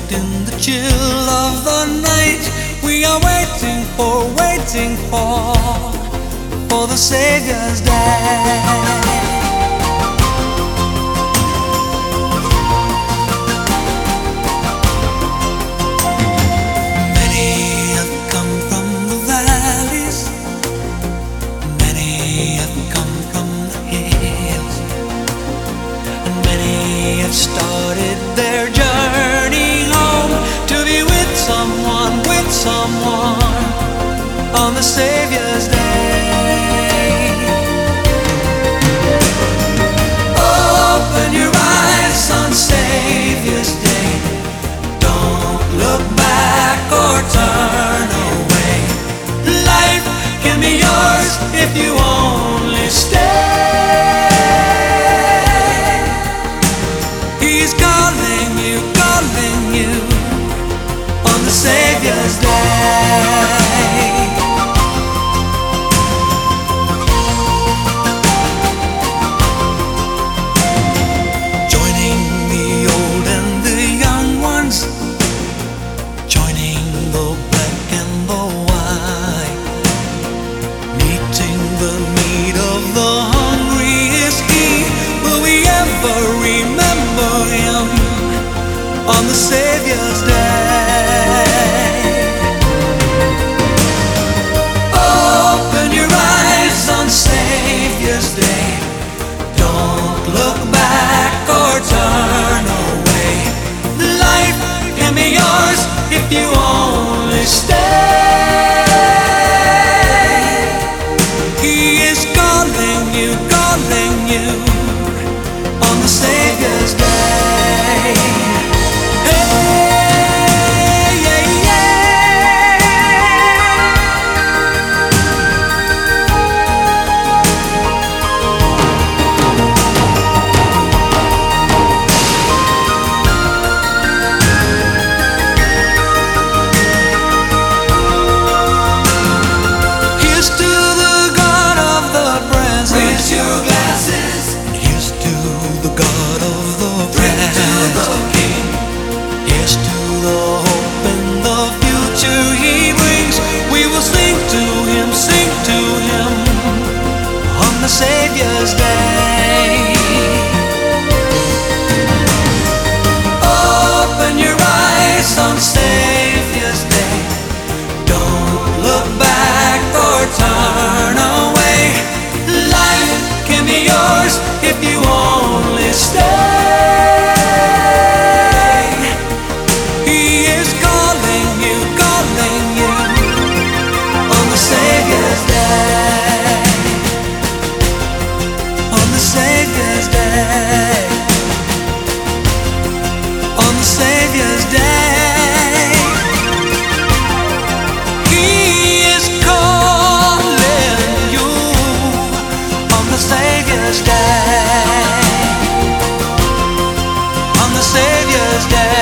out in the chill of the night. We are waiting for the Savior's day. Started their journey home to be with someone on the Savior's day. Open your eyes on Savior's day. Don't look back or turn away. Life can be yours if you only stay. He's calling you on the Savior's day. Joining the old and the young ones, joining the black and the white, meeting the need of the hungry is He. Will we ever remember Him on the Savior's day? Open your eyes on Savior's day. Don't look back or turn away. Life can be yours if you only stay. He is calling you on the Savior's day. Hey, yeah, yeah. Here's to the God of the present. Raise your glasses. Here's to the God of the past. Here's to the hope and the future He brings. We will sing to Him on the Savior's day. Open your eyes on Savior's day. Don't look back or turn away. Life can be yours if you only stay. He is calling you on the Savior's day. On the Savior's day. On the Savior's day. He is calling you on the Savior's day. On the Savior's day.